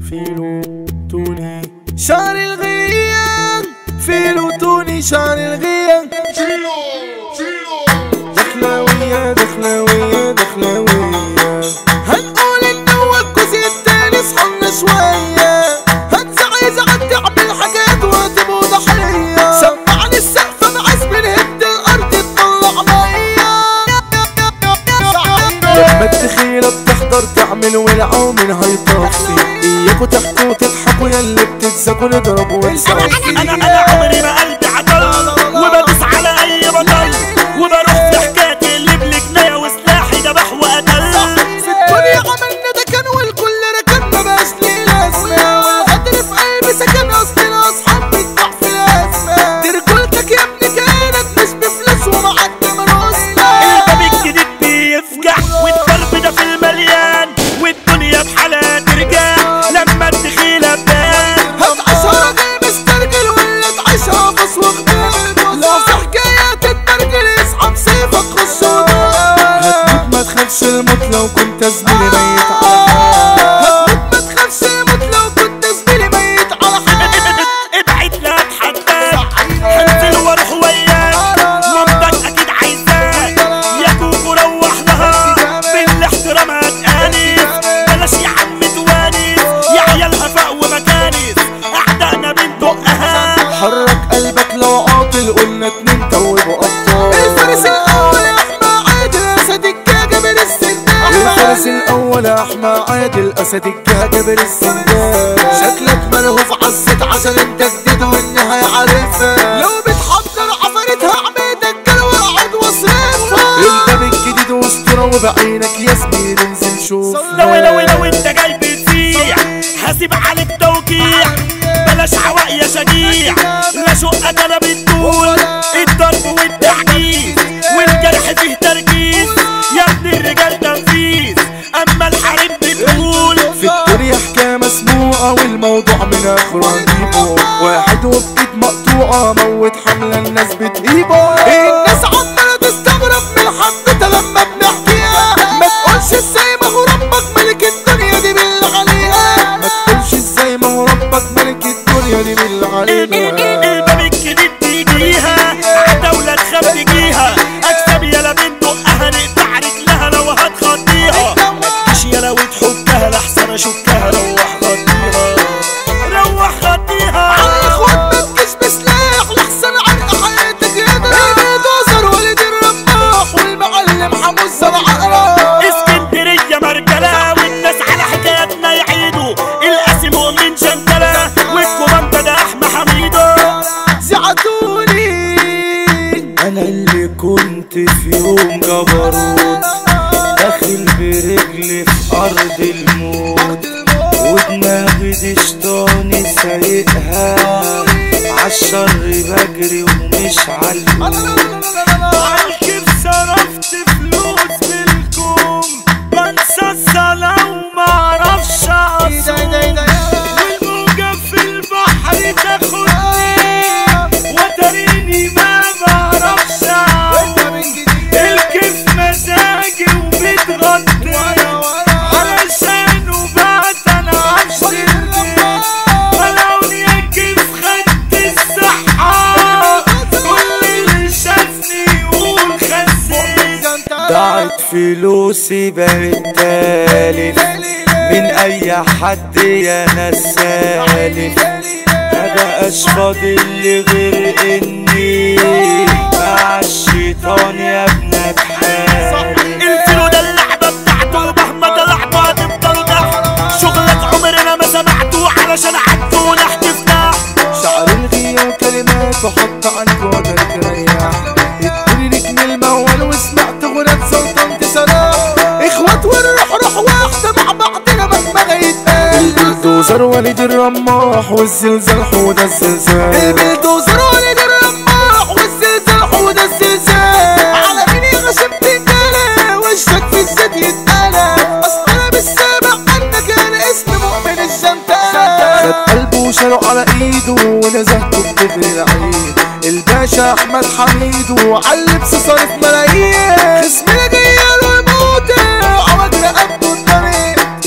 فيلو توني شهر الغيان، فيلو توني شهر الغيان. دخلاوية دخلاوية دخلاوية، هنقول ان هو الجزء التاني صحنا شوية، هتزعزع تعمل حاجات وهتبقوا ضحية. سمعني السقف معاز بنهد الارض تطلع مية. لما الدخيلة بتحضر تعمل ولعة ومن هيطفي، اياكوا تحكوا وتضحكوا ياللي بتتزكوا نضربوا ونسوي. انا عمري ما قلبي عضل وبدوس على اي بطل، وبروح في حكايتي اللي بلجنايا وسلاحي دبح وقتل. في الدنيا عملنا ده كان والكل ركن مبقاش ليه لازمة، والقدر في قلبي سكن اصل الاصحاب بتضح في الازمة. دي رجولتك يا ابني كانت مش بفلوس ومعاك مراسلة. الباب الجديد بيفجع والضرب ده في المليان، والدنيا بحالها ترجع لما الدخيلة بان. هتعيشها راجل مسترجل ولا تعيشها فص وغبان؟ لو في حكاية تتبرجل اسحب سيفك خش ونار. هتموت ما تخافش الموت لو كنت زميلي ميت على حال. هتموت ما تخافش الموت لو كنت زميلي ميت على حال. ابعد لا اتحداك هنزل واروح وياك، مامتك اكيد عايزاك يا كوكو روح لها بالاحترام هتقانس. بلاش يا عم توانس يا عيال هفاء ومكانس، اعدائنا بندقها. حرك قلبك لو عاطل قلنا اتنين توبوا ابطال. الفارس الاول احمى عادل اسد الجاجة من السندان. الفارس الاول احمى عادل اسد الجاجة من السندان. شكلك ملهوف عزت عشان انت جديد والنهاية عارفها، لو بتحضر عفرتها عميدك كان واقعد واصرفها. الباب الجديد واسطورة وبعينك يا زميلي انزل شوف. لو انت جاي بتسيع هسيب عليك توقيع، بلاش عواق يا شجيع لا شقك انا بتطول. الضرب والتعجيز والجرح فيه تركيز، يا ابن الرجال تنفيذ اما الحريم بتقول. في الدنيا حكاية مسموعة والموضوع من اخره هنجيبه، واحد وبايد مقطوعة موت حملة الناس بتهيبه. الناس عمالة تستغرب من حدوتة لما بنحكيها، ما تقولش ازاي ما هو ربك ملك الدنيا دي بالله عليها. ما تقولش ازاي ما هو ربك ملك الدنيا دي بالله عليها. الباب الجديد تيجيها عداولة تخاف تجيها، اكسب يلا بندقها نقطع رجلها لو هتخطيها. متجيش يلا وتحكها لحسن اشكها روح خطيها روح خطيها. على الاخوات ما تجيش بسلاح لحسن عرق حياتك يضرب. البلدوزر ولد الرماح والمعلم حموز العقرب. اسكندرية مرجلة والناس على حكاياتنا يعيدوا، القاسم مؤمن جندلة والكوماندا ده احمى حميدو. زعتوني انا اللي كنت في يوم جبروت، داخل برجلي في ارض الموت، ودماغي دي شطاني سايقها، عالشر بجري ومش عالموت. عالكيف صرفت فلوس بالكوم، بنسى الصلاة ومعرفش اصوم، والموجة في البحر تاخدني وتريني ما بعرفش اعوم. الكيف مزاجي وبتغطي علشانه بعد انا عشرني، ولو يا كيف خدت الصحة كل اللي شافني يقول خسيت. ضاعت فلوسي بقت تالف من اي حد يا ناس سالف، مبقاش فاضل لي غير اني مع الشيطان يا ابن بحالي. الفيلو ده اللعبة بتاعته مهما طلعتوا هتفضلوا تحت، شغلك عمرنا ما سمعته علشان عدتوا ونحتف تحت. شعر الغياب كلمات وحط عنك وقدر تريح، ادوني نجم الموال وسمعت غنى سلطنة سلام. اخوات والروح روح واحدة مع بعضنا مهما غيتقال. البلدوزر ولد الرماح والزلزال حوده الزلزال. البلدوزر ولد الرماح والزلزال حوده الزلزال. على مين يغشم تنجالة وشك في الزيت يتقلى، اصل انا بالسابع عنك انا اسم مؤمن الجنتال. خد قلبه وشاله على ايده ونزهته بكبر العيد. الباشا احمد حميدو عاللبس صارف ملايين، خصمنا جاياله يموت عوجنا قده الطريق.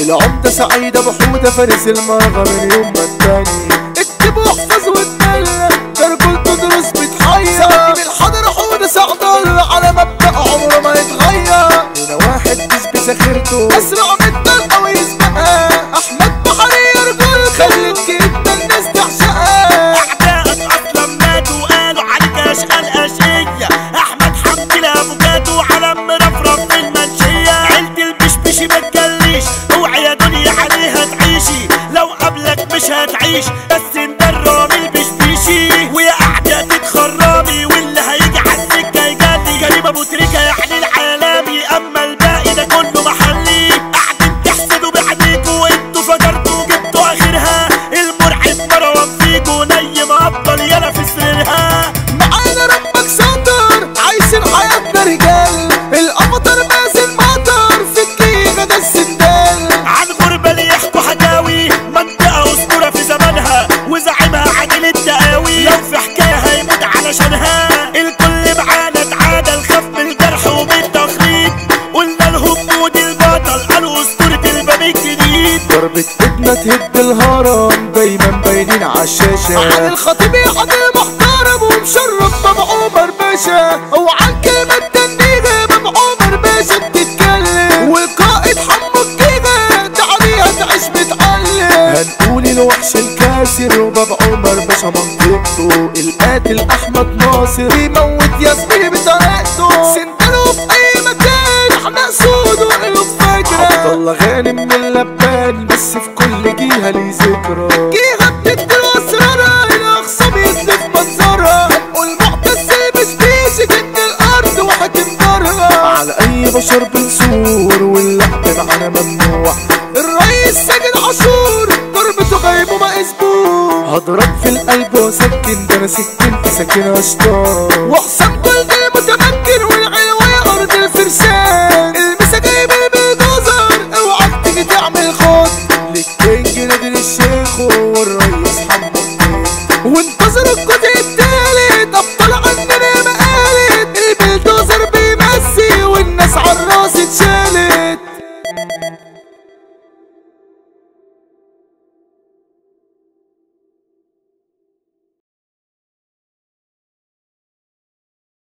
العمدة سعيد ابو حودة فارس المرغى من يوم ما التاني. اكتب واحفظ واتدلع ده رجولته دروس بتحير. سعيد من الحضر حودة سعد الله على مبدأ عمره ما يتغير. هنا واحد بيثبت ذاكرته اسرع من الطلقة ويسبقها. احمد بحري رجول خلت كده الناس تعشقها. اعدائك اصلا ماتوا قالوا عليك اشقال اشقية. احمد حمدي لافوكاتو علم مرفرف في المنشية. عيلة البشبشي ما تجليش اوعي يا دنيا عليها تعيشي. لو قبلك مش هتعيش بس انت الرامي البشبشي. ويا اعداء تتخرمي واللي هيجي عالسكة يجادي. كريم ابو تريكة يعني العالمي اما الباقي ده كله محلي. قاعدين تحسدوا بعينيكوا انتوا فجرتوا جبتوا اخرها. المرعب مروان فيكوا نيم ابطال يالا في سريرها. معانا ربك ساتر عايشين حياتنا رجال. القمطر مازن مطر في الجيغة ده السندال. عن غربة اللي يحكوا حكاوي منطقة اسطورة في زمانها. وزعيمها عادل الدقاوي لو في حكاية هيموت علشانها. الكل معانا اتعادل خاف من الجرح وبالتخريب. قلنا لهم مود البطل قالوا اسطورة الباب الجديد. ضربة ايدنا تهد الهرم دايما باينين عالشاشة. عن الخطيب يقعد المحترم ومشرف باب عمر باشا. وعن كلمة تنيجة باب عمر باشا بتتكلم. والقائد حمو الجيجة تعاليها تعيش متعلم. هنقول الوحش الكاسر وباب عمر باشا منطقته. القاتل احمد ناصر يموت ياسمين بطريقته. سندله في اي مكان احنا اسود وقلوب فاكرة. عبد الله غانم من اللبان بس في كل جهة ليه ذكرى. جهة بتدي اسرارها الاخصام يسلف منظرها. هنقول معتز البشبيشي جد الارض وهتنبرها. على اي بشر بنصور واللعب معانا ممنوع. الرئيس ساجد عاشور ضربته غايب وما اسبوع. هضرب في القلب واسكن ده انا سكنت ساكن اشطار. وحسام جلد المتمكن والعلوية ارض الفرسان. المسا جايب البلدوزر اوعك تيجي تعمل خط. للكينج نادر الشيخ والرئيس حمو الدين. وانتظروا الكل